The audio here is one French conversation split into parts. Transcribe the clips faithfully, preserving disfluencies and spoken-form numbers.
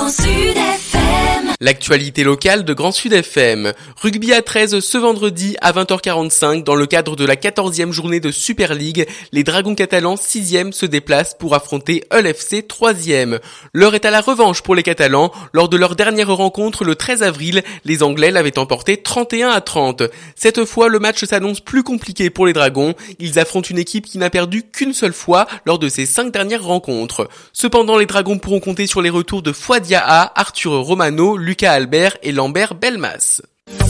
Grand Sud F M. L'actualité locale de Grand Sud F M. Rugby à treize ce vendredi à vingt heures quarante-cinq dans le cadre de la quatorzième journée de Super League. Les Dragons catalans sixième se déplacent pour affronter Hull F C troisième. L'heure est à la revanche pour les Catalans. Lors de leur dernière rencontre le treize avril, les Anglais l'avaient emporté trente et un à trente. Cette fois, le match s'annonce plus compliqué pour les Dragons. Ils affrontent une équipe qui n'a perdu qu'une seule fois lors de ses cinq dernières rencontres. Cependant, les Dragons pourront compter sur les retours de Fouadia A, Arthur Romano, Lucas Albert et Lambert Belmas.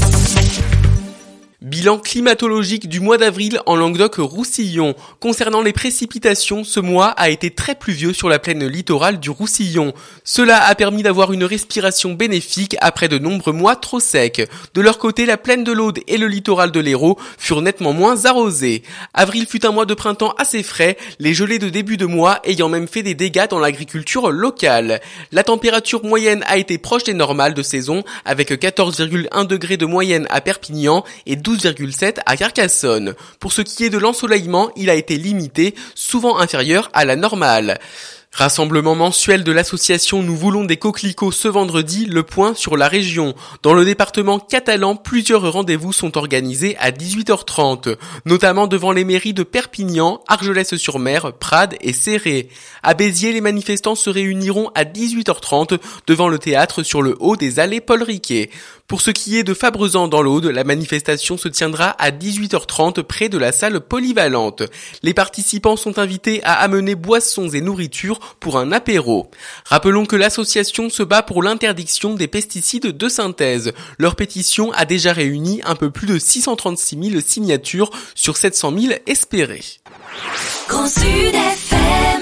Bilan climatologique du mois d'avril en Languedoc-Roussillon. Concernant les précipitations, ce mois a été très pluvieux sur la plaine littorale du Roussillon. Cela a permis d'avoir une respiration bénéfique après de nombreux mois trop secs. De leur côté, la plaine de l'Aude et le littoral de l'Hérault furent nettement moins arrosés. Avril fut un mois de printemps assez frais, les gelées de début de mois ayant même fait des dégâts dans l'agriculture locale. La température moyenne a été proche des normales de saison, avec quatorze virgule un degrés de moyenne à Perpignan et douze virgule sept à Carcassonne. Pour ce qui est de l'ensoleillement, il a été limité, souvent inférieur à la normale. Rassemblement mensuel de l'association Nous voulons des coquelicots ce vendredi, le point sur la région. Dans le département catalan, plusieurs rendez-vous sont organisés à dix-huit heures trente, notamment devant les mairies de Perpignan, Argelès-sur-Mer, Prades et Céré. À Béziers, les manifestants se réuniront à dix-huit heures trente devant le théâtre sur le haut des allées Paul Riquet. Pour ce qui est de Fabrezan dans l'Aude, la manifestation se tiendra à dix-huit heures trente près de la salle polyvalente. Les participants sont invités à amener boissons et nourriture pour un apéro. Rappelons que l'association se bat pour l'interdiction des pesticides de synthèse. Leur pétition a déjà réuni un peu plus de six cent trente-six mille signatures sur sept cent mille espérées. Grand Sud F M.